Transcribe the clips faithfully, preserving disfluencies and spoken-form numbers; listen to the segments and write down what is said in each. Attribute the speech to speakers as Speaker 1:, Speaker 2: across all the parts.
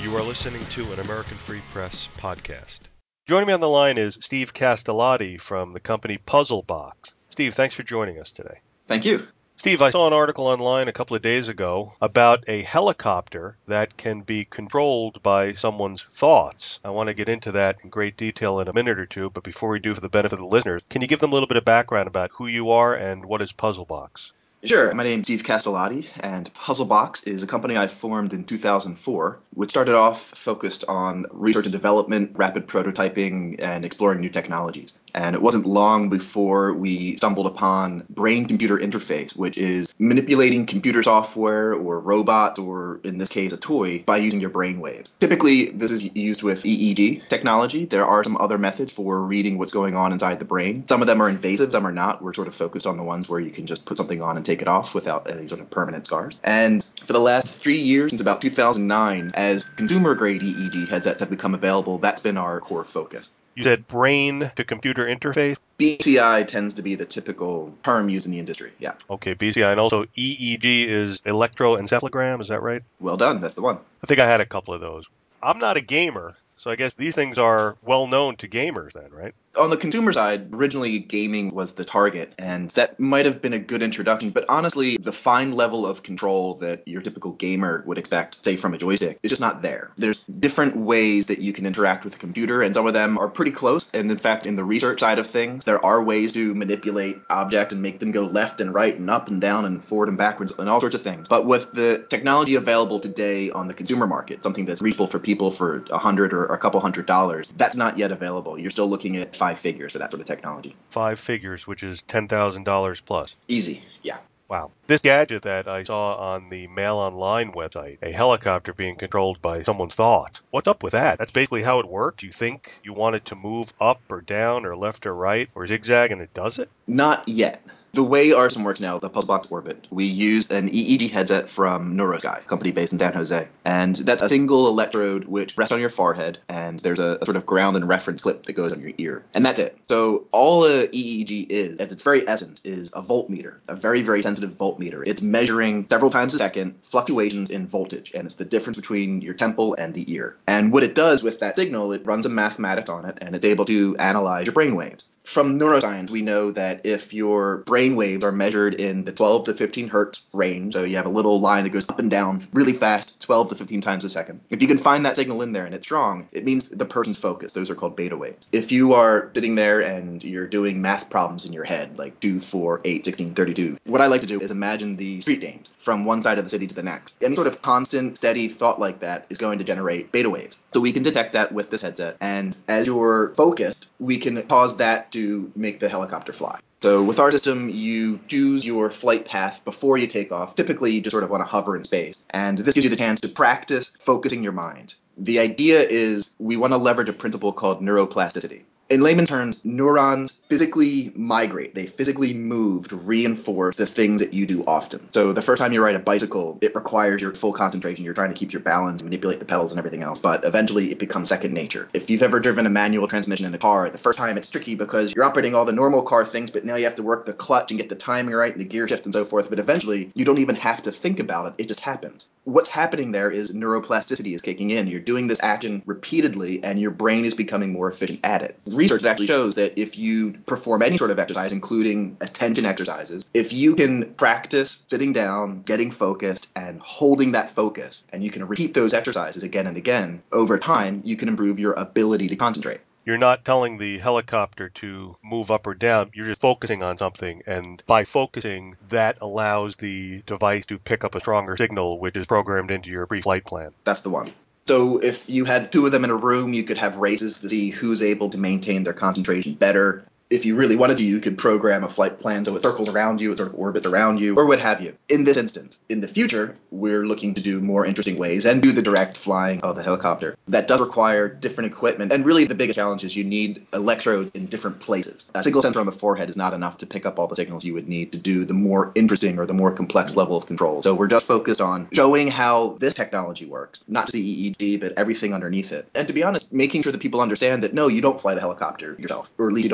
Speaker 1: You are listening to an American Free Press podcast. Joining me on the line is Steve Castellotti from the company Puzzlebox. Steve, thanks for joining us today.
Speaker 2: Thank you.
Speaker 1: Steve, I saw an article online a couple of days ago about a helicopter that can be controlled by someone's thoughts. I want to get into that in great detail in a minute or two, but before we do, for the benefit of the listeners, can you give them a little bit of background about who you are and what is Puzzlebox?
Speaker 2: Sure. My name is Steve Castellotti, and Puzzlebox is a company I formed in two thousand four, which started off focused on research and development, rapid prototyping, and exploring new technologies. And it wasn't long before we stumbled upon brain-computer interface, which is manipulating computer software or robots, or in this case, a toy, by using your brain waves. Typically, this is used with E E G technology. There are some other methods for reading what's going on inside the brain. Some of them are invasive, some are not. We're sort of focused on the ones where you can just put something on and take it off without any sort of permanent scars. And for the last three years, since about two thousand nine, as consumer-grade E E G headsets have become available, that's been our core focus.
Speaker 1: You said brain to computer interface?
Speaker 2: B C I tends to be the typical term used in the industry, yeah.
Speaker 1: Okay, B C I. And also E E G is electroencephalogram, is that right?
Speaker 2: Well done, that's the one.
Speaker 1: I think I had a couple of those. I'm not a gamer, so I guess these things are well known to gamers then, right?
Speaker 2: On the consumer side, originally gaming was the target, and that might have been a good introduction, but honestly, the fine level of control that your typical gamer would expect, say from a joystick, is just not there. There's different ways that you can interact with a computer, and some of them are pretty close, and in fact, in the research side of things, there are ways to manipulate objects and make them go left and right and up and down and forward and backwards and all sorts of things. But with the technology available today on the consumer market, something that's reachable for people for a hundred or a couple hundred dollars, that's not yet available. You're still looking at five figures for that sort of technology.
Speaker 1: Five figures, which is ten thousand dollars plus.
Speaker 2: Easy, yeah.
Speaker 1: Wow. This gadget that I saw on the Mail Online website, a helicopter being controlled by someone's thoughts. What's up with that? That's basically how it works? You think you want it to move up or down or left or right or zigzag and it does it?
Speaker 2: Not yet. The way our system works now, the Puzzlebox Orbit, we use an E E G headset from NeuroSky, a company based in San Jose. And that's a single electrode which rests on your forehead, and there's a, a sort of ground and reference clip that goes on your ear. And that's it. So all a E E G is, at its very essence, is a voltmeter, a very, very sensitive voltmeter. It's measuring several times a second fluctuations in voltage, and it's the difference between your temple and the ear. And what it does with that signal, it runs some mathematics on it, and it's able to analyze your brain waves. From neuroscience, we know that if your brain waves are measured in the twelve to fifteen hertz range, so you have a little line that goes up and down really fast, twelve to fifteen times a second, if you can find that signal in there and it's strong, it means the person's focused. Those are called beta waves. If you are sitting there and you're doing math problems in your head, like two, four, eight, sixteen, thirty-two, what I like to do is imagine the street names from one side of the city to the next. Any sort of constant, steady thought like that is going to generate beta waves. So we can detect that with this headset, and as you're focused, we can cause that to to make the helicopter fly. So with our system, you choose your flight path before you take off. Typically, you just sort of want to hover in space. And this gives you the chance to practice focusing your mind. The idea is we want to leverage a principle called neuroplasticity. In layman's terms, neurons physically migrate. They physically move to reinforce the things that you do often. So the first time you ride a bicycle, it requires your full concentration. You're trying to keep your balance, manipulate the pedals and everything else, but eventually it becomes second nature. If you've ever driven a manual transmission in a car, the first time it's tricky because you're operating all the normal car things, but now you have to work the clutch and get the timing right and the gear shift and so forth, but eventually you don't even have to think about it. It just happens. What's happening there is neuroplasticity is kicking in. You're doing this action repeatedly and your brain is becoming more efficient at it. Research actually shows that if you perform any sort of exercise, including attention exercises, if you can practice sitting down, getting focused, and holding that focus, and you can repeat those exercises again and again, over time, you can improve your ability to concentrate.
Speaker 1: You're not telling the helicopter to move up or down. You're just focusing on something. And by focusing, that allows the device to pick up a stronger signal, which is programmed into your pre-flight plan.
Speaker 2: That's the one. So if you had two of them in a room, you could have races to see who's able to maintain their concentration better. If you really wanted to, you could program a flight plan so it circles around you, it sort of orbits around you, or what have you. In this instance, in the future, we're looking to do more interesting ways and do the direct flying of the helicopter. That does require different equipment, and really the biggest challenge is you need electrodes in different places. A single sensor on the forehead is not enough to pick up all the signals you would need to do the more interesting or the more complex level of control. So we're just focused on showing how this technology works, not just the E E G, but everything underneath it. And to be honest, making sure that people understand that no, you don't fly the helicopter yourself, or at least you don't steer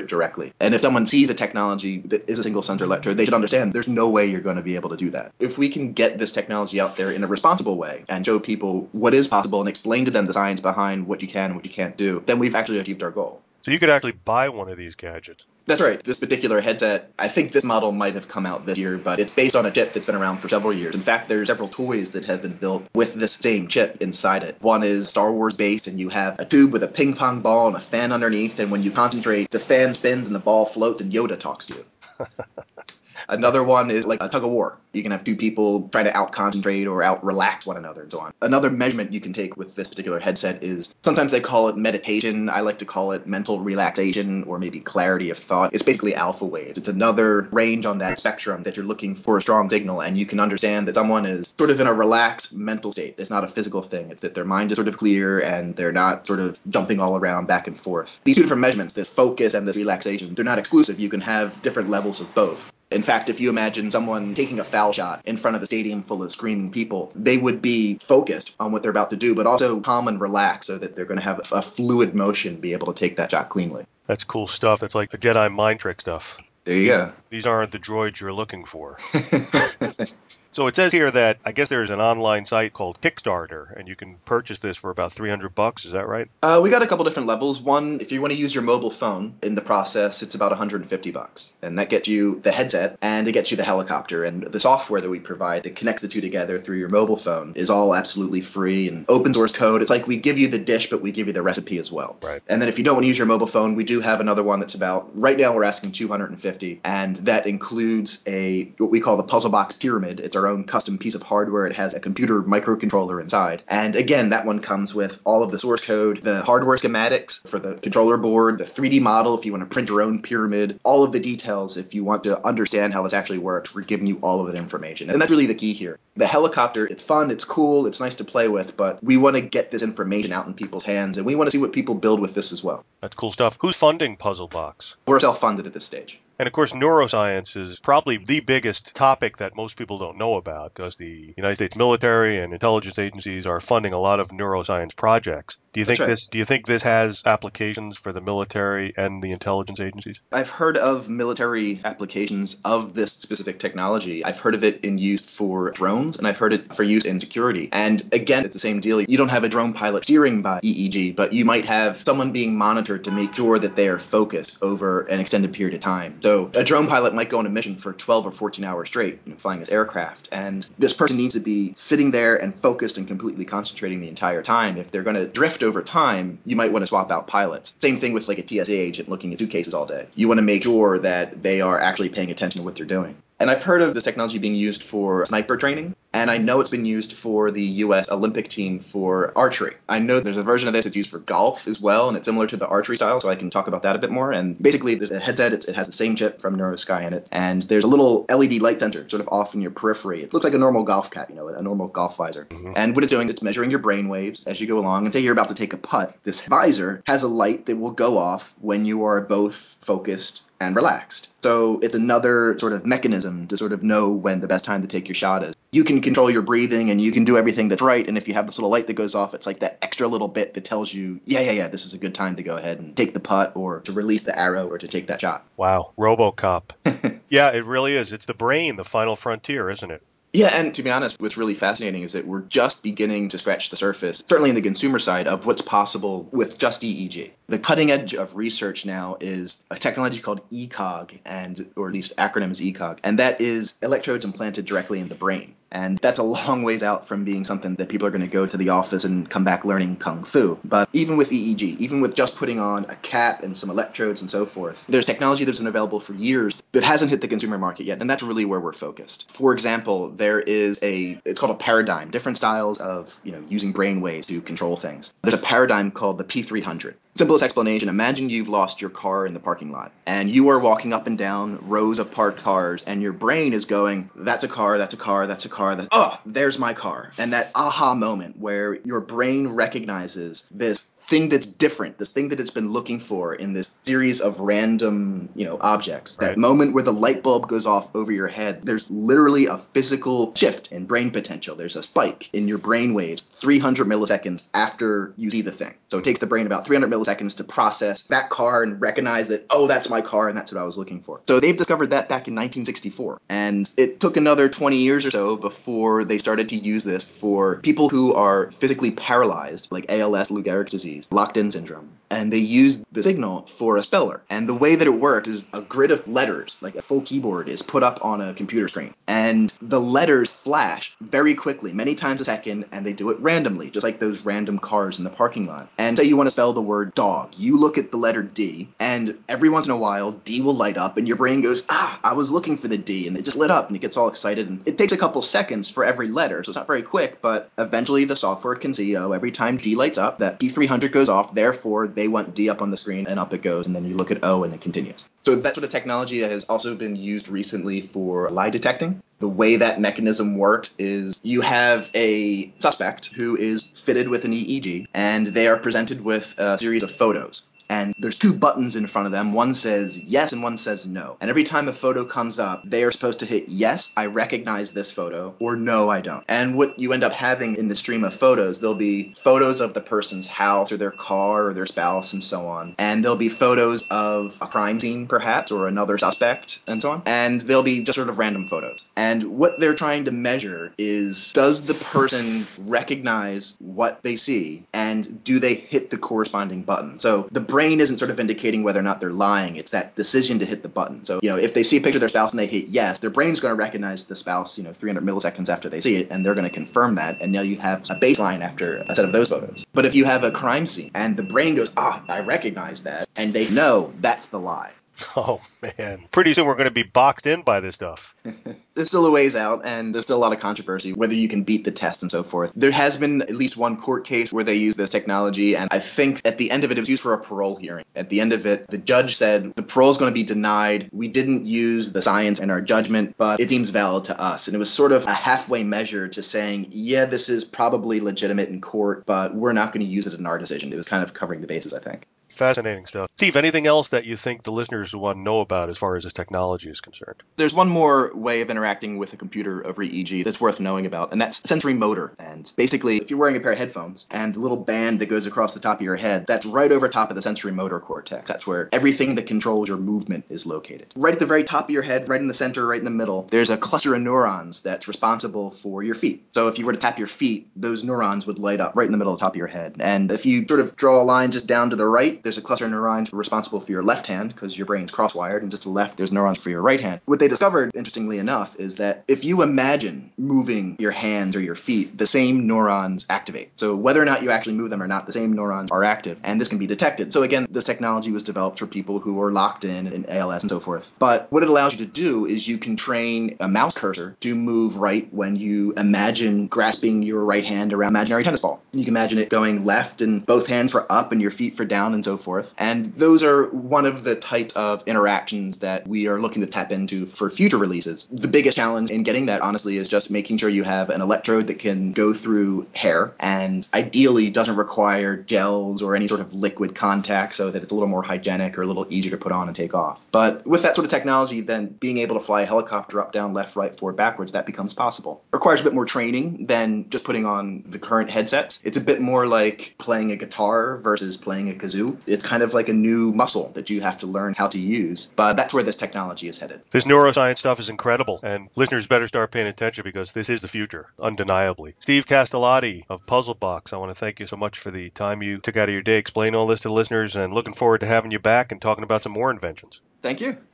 Speaker 2: it directly. And if someone sees a technology that is a single sensor electrode, they should understand there's no way you're going to be able to do that. If we can get this technology out there in a responsible way and show people what is possible and explain to them the science behind what you can and what you can't do, then we've actually achieved our goal.
Speaker 1: So you could actually buy one of these gadgets.
Speaker 2: That's right. This particular headset, I think this model might have come out this year, but it's based on a chip that's been around for several years. In fact, there's several toys that have been built with this same chip inside it. One is Star Wars based, and you have a tube with a ping pong ball and a fan underneath, and when you concentrate, the fan spins and the ball floats and Yoda talks to you. Another one is like a tug of war. You can have two people try to out-concentrate or out-relax one another and so on. Another measurement you can take with this particular headset is, sometimes they call it meditation. I like to call it mental relaxation or maybe clarity of thought. It's basically alpha waves. It's another range on that spectrum that you're looking for a strong signal, and you can understand that someone is sort of in a relaxed mental state. It's not a physical thing. It's that their mind is sort of clear and they're not sort of jumping all around back and forth. These two different measurements, this focus and this relaxation, they're not exclusive. You can have different levels of both. In fact, if you imagine someone taking a foul shot in front of a stadium full of screaming people, they would be focused on what they're about to do, but also calm and relaxed so that they're going to have a fluid motion, be able to take that shot cleanly.
Speaker 1: That's cool stuff. That's like the Jedi mind trick stuff.
Speaker 2: There you go.
Speaker 1: These aren't the droids you're looking for. So it says here that I guess there's an online site called Kickstarter, and you can purchase this for about three hundred bucks. Is that right?
Speaker 2: Uh, we got a couple different levels. One, if you want to use your mobile phone in the process, it's about one hundred fifty bucks. And that gets you the headset, and it gets you the helicopter. And the software that we provide that connects the two together through your mobile phone is all absolutely free and open source code. It's like we give you the dish, but we give you the recipe as well.
Speaker 1: Right.
Speaker 2: And then if you don't want to use your mobile phone, we do have another one that's about, right now we're asking two hundred fifty, and that includes a what we call the Puzzle Box Pyramid. It's our own custom piece of hardware. It has a computer microcontroller inside. And again, that one comes with all of the source code, the hardware schematics for the controller board, the three D model if you want to print your own pyramid, all of the details if you want to understand how this actually works. We're giving you all of that information. And that's really the key here. The helicopter, it's fun, it's cool, it's nice to play with, but we want to get this information out in people's hands, and we want to see what people build with this as well.
Speaker 1: That's cool stuff. Who's funding Puzzlebox?
Speaker 2: We're self-funded at this stage.
Speaker 1: And of course, neuroscience is probably the biggest topic that most people don't know about, because the United States military and intelligence agencies are funding a lot of neuroscience projects. Do you think
Speaker 2: That's right.
Speaker 1: this do you think this has applications for the military and the intelligence agencies?
Speaker 2: I've heard of military applications of this specific technology. I've heard of it in use for drones, and I've heard it for use in security. And again, it's the same deal. You don't have a drone pilot steering by E E G, but you might have someone being monitored to make sure that they are focused over an extended period of time. So a drone pilot might go on a mission for twelve or fourteen hours straight, you know, flying this aircraft, and this person needs to be sitting there and focused and completely concentrating the entire time. If they're going to drift over time, you might want to swap out pilots. Same thing with like a T S A agent looking at suitcases all day. You want to make sure that they are actually paying attention to what they're doing. And I've heard of this technology being used for sniper training, and I know it's been used for the U S Olympic team for archery. I know there's a version of this that's used for golf as well, and it's similar to the archery style, so I can talk about that a bit more. And basically, there's a headset, it's, it has the same chip from NeuroSky in it, and there's a little L E D light sensor sort of off in your periphery. It looks like a normal golf cap, you know, a normal golf visor. Mm-hmm. And what it's doing, it's measuring your brain waves as you go along, and say you're about to take a putt. This visor has a light that will go off when you are both focused and relaxed. So it's another sort of mechanism to sort of know when the best time to take your shot is. You can control your breathing and you can do everything that's right, and if you have this little light that goes off, it's like that extra little bit that tells you, yeah, yeah, yeah, this is a good time to go ahead and take the putt or to release the arrow or to take that shot.
Speaker 1: Wow, RoboCop. Yeah, it really is. It's the brain, the final frontier, isn't it?
Speaker 2: Yeah, and to be honest, what's really fascinating is that we're just beginning to scratch the surface, certainly in the consumer side, of what's possible with just E E G. The cutting edge of research now is a technology called E C O G, and or at least acronym is E C O G, and that is electrodes implanted directly in the brain. And that's a long ways out from being something that people are going to go to the office and come back learning kung fu. But even with E E G, even with just putting on a cap and some electrodes and so forth, there's technology that's been available for years that hasn't hit the consumer market yet, and that's really where we're focused. For example, there is a, it's called a paradigm, different styles of, you know, using brain waves to control things. There's a paradigm called the P three hundred. Simplest explanation, imagine you've lost your car in the parking lot, and you are walking up and down rows of parked cars, and your brain is going, that's a car, that's a car, that's a car, that, oh, there's my car. And that aha moment where your brain recognizes this thing that's different, this thing that it's been looking for in this series of random, you know, objects. That
Speaker 1: Right.
Speaker 2: moment where the light bulb goes off over your head, there's literally a physical shift in brain potential. There's a spike in your brain waves three hundred milliseconds after you see the thing. So it takes the brain about three hundred milliseconds milliseconds to process that car and recognize that, oh, that's my car and that's what I was looking for. So they've discovered that back in nineteen sixty-four. And it took another twenty years or so before they started to use this for people who are physically paralyzed, like A L S, Lou Gehrig's disease, locked-in syndrome. And they used the signal for a speller. And the way that it works is a grid of letters, like a full keyboard, is put up on a computer screen. And the letters flash very quickly, many times a second, and they do it randomly, just like those random cars in the parking lot. And say you want to spell the word dog. You look at the letter D, and every once in a while, D will light up, and your brain goes, ah, I was looking for the D, and it just lit up, and it gets all excited. And it takes a couple seconds for every letter, so it's not very quick, but eventually the software can see, oh, every time D lights up, that P three hundred goes off, therefore they want D up on the screen, and up it goes, and then you look at O, and it continues. So that sort of technology has also been used recently for lie detecting. The way that mechanism works is you have a suspect who is fitted with an E E G, and they are presented with a series of photos. And there's two buttons in front of them. One says yes and one says no. And every time a photo comes up, they are supposed to hit yes, I recognize this photo, or no, I don't. And what you end up having in the stream of photos, there'll be photos of the person's house or their car or their spouse and so on. And there'll be photos of a crime scene, perhaps, or another suspect and so on. And there'll be just sort of random photos. And what they're trying to measure is, does the person recognize what they see, and do they hit the corresponding button? So the brain isn't sort of indicating whether or not they're lying. It's that decision to hit the button. So, you know, if they see a picture of their spouse and they hit yes, their brain's going to recognize the spouse, you know, three hundred milliseconds after they see it, and they're going to confirm that. And now you have a baseline after a set of those photos. But if you have a crime scene and the brain goes, ah, I recognize that, and they know that's the lie.
Speaker 1: Oh, man. Pretty soon we're going to be boxed in by this stuff.
Speaker 2: It's still a ways out, and there's still a lot of controversy whether you can beat the test and so forth. There has been at least one court case where they used this technology, and I think at the end of it, it was used for a parole hearing. At the end of it, the judge said, the parole is going to be denied. We didn't use the science in our judgment, but it seems valid to us. And it was sort of a halfway measure to saying, yeah, this is probably legitimate in court, but we're not going to use it in our decision. It was kind of covering the bases, I think.
Speaker 1: Fascinating stuff. Steve, anything else that you think the listeners want to know about as far as this technology is concerned?
Speaker 2: There's one more way of interacting with a computer over E E G that's worth knowing about, and that's sensory motor. And basically, if you're wearing a pair of headphones and the little band that goes across the top of your head, that's right over top of the sensory motor cortex. That's where everything that controls your movement is located. Right at the very top of your head, right in the center, right in the middle, there's a cluster of neurons that's responsible for your feet. So if you were to tap your feet, those neurons would light up right in the middle of the top of your head. And if you sort of draw a line just down to the right, there's a cluster of neurons responsible for your left hand, because your brain's cross-wired, and just to the left, there's neurons for your right hand. What they discovered, interestingly enough, is that if you imagine moving your hands or your feet, the same neurons activate. So whether or not you actually move them or not, the same neurons are active, and this can be detected. So again, this technology was developed for people who are locked in in A L S and so forth. But what it allows you to do is you can train a mouse cursor to move right when you imagine grasping your right hand around an imaginary tennis ball. You can imagine it going left and both hands for up and your feet for down and so forth. And those are one of the types of interactions that we are looking to tap into for future releases. The biggest challenge in getting that, honestly, is just making sure you have an electrode that can go through hair and ideally doesn't require gels or any sort of liquid contact, so that it's a little more hygienic or a little easier to put on and take off. But with that sort of technology, then being able to fly a helicopter up, down, left, right, forward, backwards, that becomes possible. It requires a bit more training than just putting on the current headsets. It's a bit more like playing a guitar versus playing a kazoo. It's kind of like a new muscle that you have to learn how to use. But that's where this technology is headed.
Speaker 1: This neuroscience stuff is incredible, and listeners better start paying attention because this is the future, undeniably. Steve Castellotti of Puzzlebox, I want to thank you so much for the time you took out of your day explaining all this to the listeners, and looking forward to having you back and talking about some more inventions.
Speaker 2: Thank you.